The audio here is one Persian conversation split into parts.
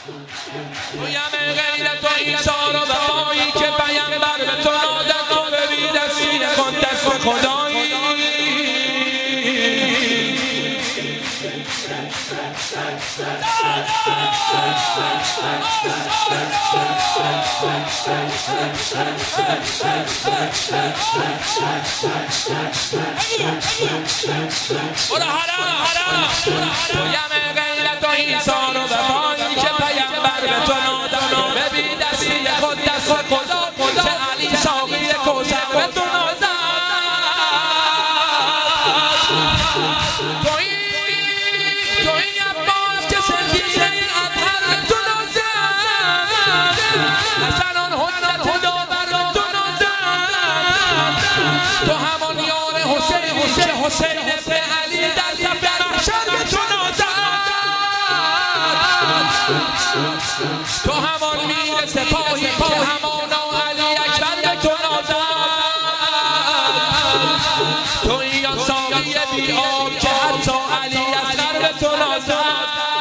تویم غیرت و ایثار و وفایی که پیامبر به تو دادن تو ببین دستین کن دست خدایی تویم غیرت و ایثار و وفایی که پیامبر به تو دادن ببین دستین خود دست خدا که علی ساقی کوثر به تو دادن توی عباس که سکینه اطهر به تو دادن حسنان هدو بر تو دادن تو همان یار حسین که حسین ابن علی در صف محشر به تو دادن تو همان میر سپاهی که همانا علی اکبر به تو دادن توی آن ساقی بی آب که حتی علی اصغر به تو دادن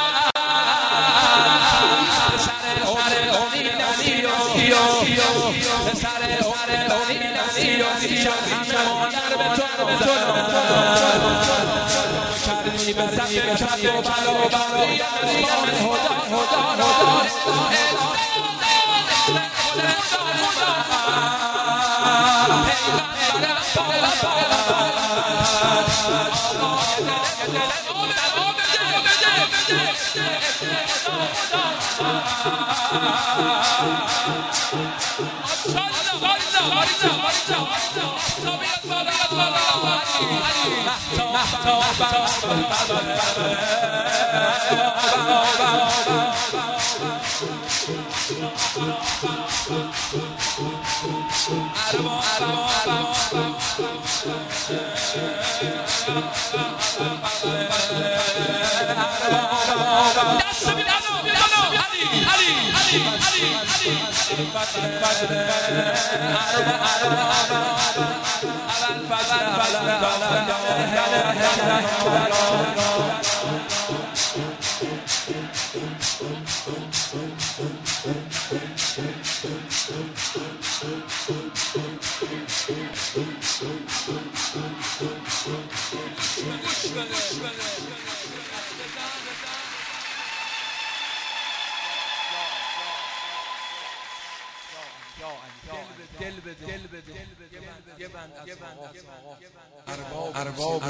ارباب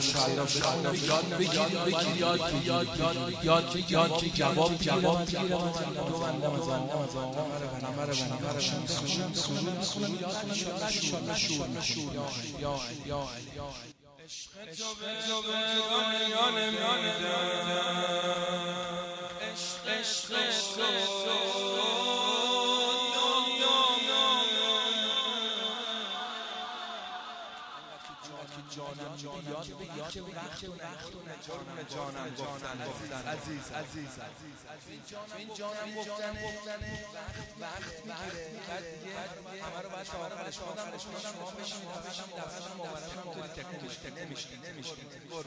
یاد بگیر جواب جانم گفتن عزیز این جانم گفتن وقت میگیره بعد دیگه همه رو باید تا آخرش شما بشینید دفترم مبارکم توی نمیشکنید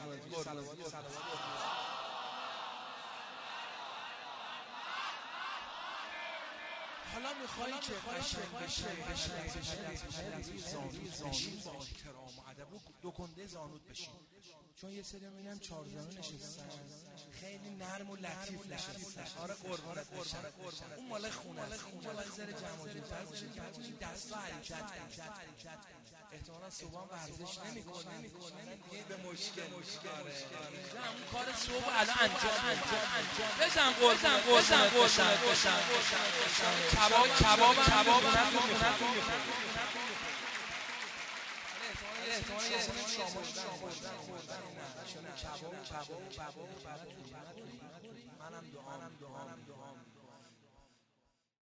حالا میخوایی که قشنگ بشین با احترام و ادب دو کنده زانود بشین چون یه سری میبینم چهار زانو نشستن خیلی نرم و لطیف نشستن آره قربونت بشن اون مال خونه است اینجا باید زیر جماجت‌تر باشین که بتونین دستا حرکت احتمالا صبح ورزش نمی‌کنن دیگه به مشکل اینجا همون کار صبح الان انجام بزن کباب منم دعام